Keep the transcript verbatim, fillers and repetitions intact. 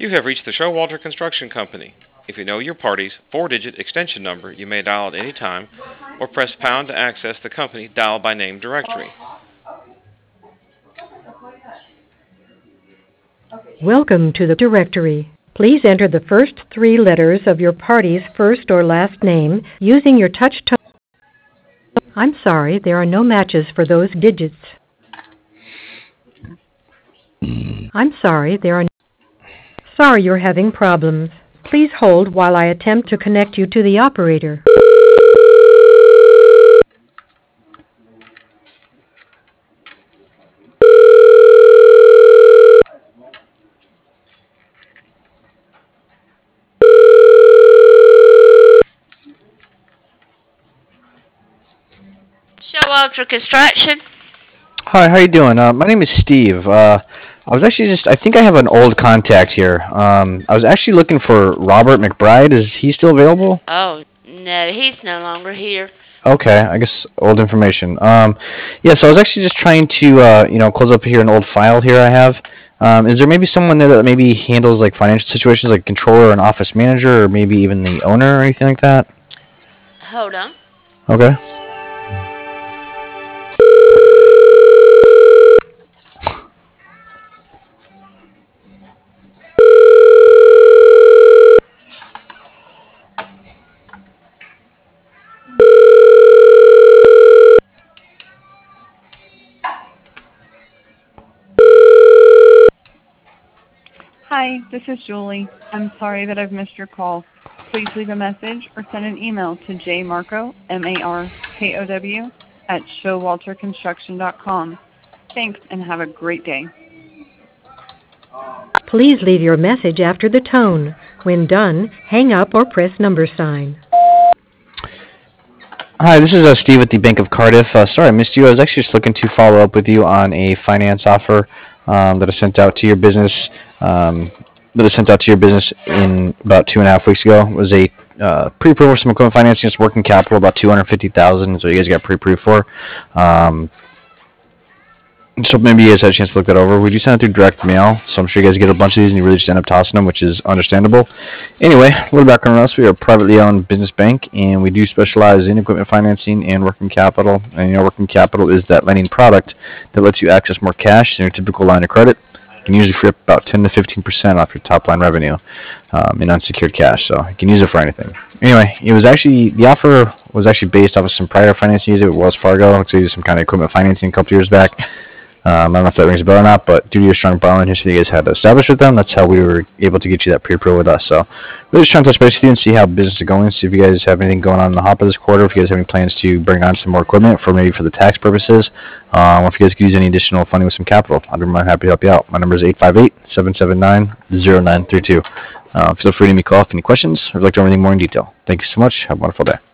You have reached the Showalter Construction Company. If you know your party's four-digit extension number, you may dial at any time or press pound to access the company dial by name directory. Welcome to the directory. Please enter the first three letters of your party's first or last name using your touch tone. I'm sorry, there are no matches for those digits. I'm sorry, there are no... Sorry you're having problems. Please hold while I attempt to connect you to the operator. Showalter Construction. Hi, how you doing? Uh, my name is Steve. Uh, I was actually just, I think I have an old contact here. Um, I was actually looking for Robert McBride. Is he still available? Oh, no, he's no longer here. Okay, I guess old information. Um, yeah, so I was actually just trying to, uh, you know, close up here an old file here I have. Um, is there maybe someone there that maybe handles like financial situations, like controller or an office manager, or maybe even the owner or anything like that? Hold on. Okay. Hi, this is Julie. I'm sorry that I've missed your call. Please leave a message or send an email to jmarkow, M A R K O W, at showalter construction dot com. Thanks, and have a great day. Please leave your message after the tone. When done, hang up or press number sign. Hi, this is uh, Steve at the Bank of Cardiff. Uh, sorry I missed you. I was actually just looking to follow up with you on a finance offer um, that I sent out to your business. Um, that I sent out to your business in about two and a half weeks ago. It was a uh, pre-approval for some equipment financing, just working capital, about two hundred fifty thousand dollars. So you guys got pre-approved for. Um, So maybe you guys had a chance to look that over. We do send it through direct mail, so I'm sure you guys get a bunch of these and you really just end up tossing them, which is understandable. Anyway, a little background on us. We are a privately owned business bank, and we do specialize in equipment financing and working capital. And you know, working capital is that lending product that lets you access more cash than your typical line of credit. You can usually free up about ten to fifteen percent off your top line revenue um, in unsecured cash, so you can use it for anything. Anyway, it was actually, the offer was actually based off of some prior financing you did with Wells Fargo. Looks like you did some kind of equipment financing a couple years back. Um, I don't know if that rings a bell or not, but due to your strong borrowing history you guys had established with them, that's how we were able to get you that pre-approval with us. So we're just trying to touch base with you and see how business is going, see if you guys have anything going on in the hopper this quarter, if you guys have any plans to bring on some more equipment for maybe for the tax purposes, um, or if you guys could use any additional funding with some capital. I'd be more than happy to help you out. My number is eight five eight, seven seven nine, zero nine three two. Uh, feel free to give me a call if you have any questions or if you'd like to know anything more in detail. Thank you so much. Have a wonderful day.